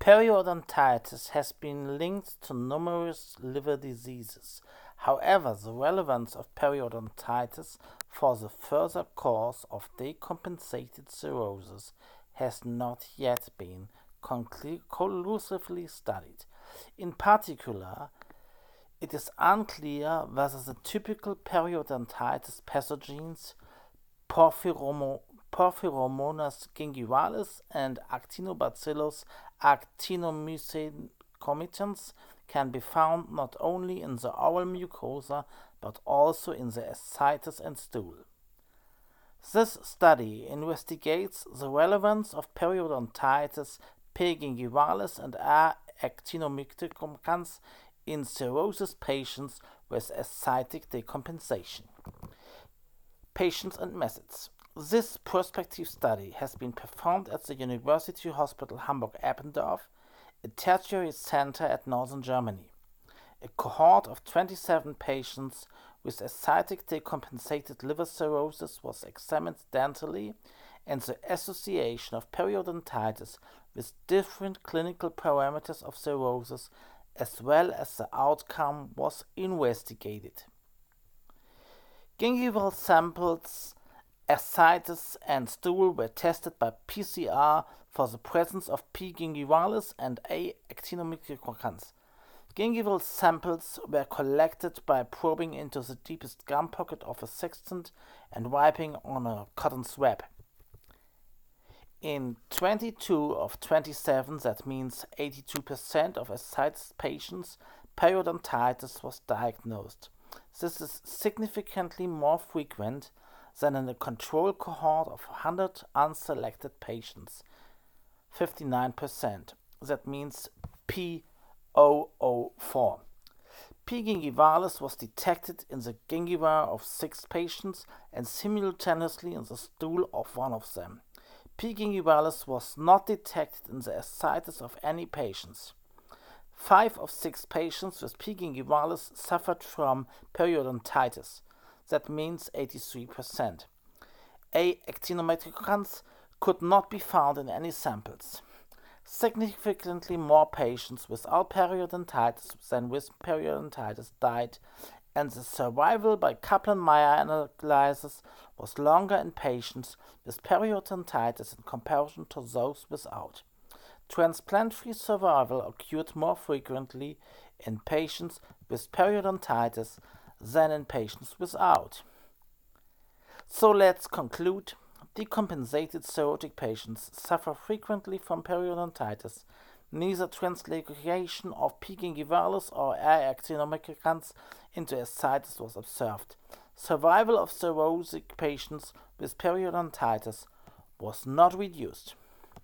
Periodontitis has been linked to numerous liver diseases. However, the relevance of periodontitis for the further course of decompensated cirrhosis has not yet been conclusively studied. In particular, it is unclear whether the typical periodontitis pathogens Porphyromonas gingivalis and Actinobacillus actinomycin can be found not only in the oral mucosa but also in the ascites and stool. This study investigates the relevance of periodontitis P. gingivalis and A. actinomycin in cirrhosis patients with ascitic decompensation. Patients and methods. This prospective study has been performed at the University Hospital Hamburg-Eppendorf, a tertiary center at northern Germany. A cohort of 27 patients with ascitic decompensated liver cirrhosis was examined dentally, and the association of periodontitis with different clinical parameters of cirrhosis as well as the outcome was investigated. Gingival samples, ascites and stool were tested by PCR for the presence of P. gingivalis and A. actinomycin. Gingival samples were collected by probing into the deepest gum pocket of a sextant and wiping on a cotton swab. In 22 of 27, that means 82% of ascites patients, periodontitis was diagnosed. This is significantly more frequent than in a control cohort of 100 unselected patients, 59%. That means P004. P. gingivalis was detected in the gingiva of 6 patients and simultaneously in the stool of one of them. P. gingivalis was not detected in the ascites of any patients. 5 of 6 patients with P. gingivalis suffered from periodontitis. That means 83%. A. actinomycin could not be found in any samples. Significantly more patients without periodontitis than with periodontitis died, and the survival by Kaplan-Meier analysis was longer in patients with periodontitis in comparison to those without. Transplant-free survival occurred more frequently in patients with periodontitis than in patients without. So let's conclude. Decompensated cirrhotic patients suffer frequently from periodontitis. Neither translocation of P. gingivalis or A. actinomycin into ascites was observed. Survival of cirrhotic patients with periodontitis was not reduced.